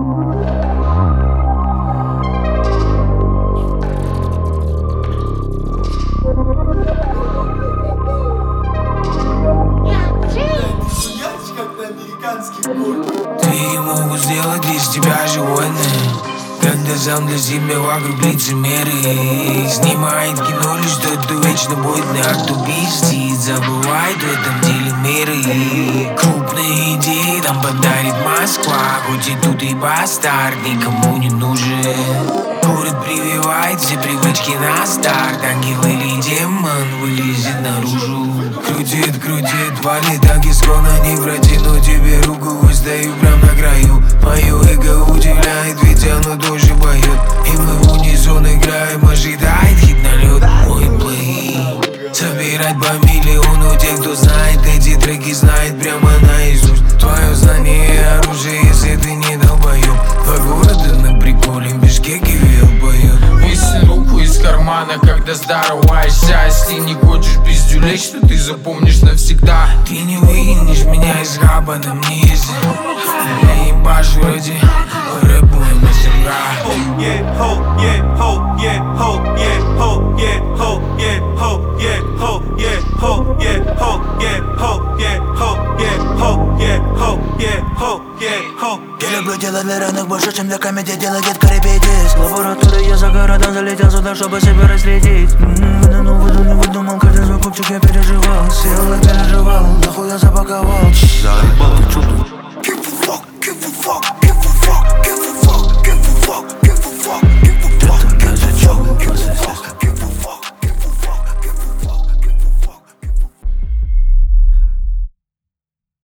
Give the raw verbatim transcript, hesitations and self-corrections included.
Ты могу сделать из тебя животное, когда сам для себя вокруг лицемеры. Снимает кино лишь тот, кто вечно будет от убийств и забывает в этом деле меры. Крупные идеи нам подарит Москва, хоть и тут и бастард никому не нужен. Город прививает все привычки на старт, ангел или демон вылезет наружу. Крутит, крутит, валит, так исконно не протяну тебе руку, стою прям на краю. Мое эго удивляет, ведь оно тоже поет, и мы в унисон играем, ожидает хит на лед. Мой плей собирать по миллиону тех, кто знает эти треки, знает прямо наизусть. Твое знание оружие, если ты не долбоёб. По городу на приколе, в Бишкеке вел поет. Высунь руку из кармана, когда здороваешься. Если не хочешь пиздюлей, что ты запомнишь навсегда. Ты не выкинешь меня из хаба, на мне ездит. Я ебашу ради рэпу и мастера. Yeah, ho, yeah, ho, yeah, ho, yeah, ho, yeah, ho, yeah, ho, yeah, ho, yeah, ho, yeah, ho, yeah, ho, yeah, ho, yeah, ho, yeah, ho, yeah, ho, yeah, ho. Я люблю делать для равных больше, чем для комедий делает карибидис. Лаборатория, я за городом залетел сюда, чтобы себя разрядить. Выдумал, выдумал, выдумал, каждый свой купчик я переживал. Сел и переживал, нахуй я запаковал.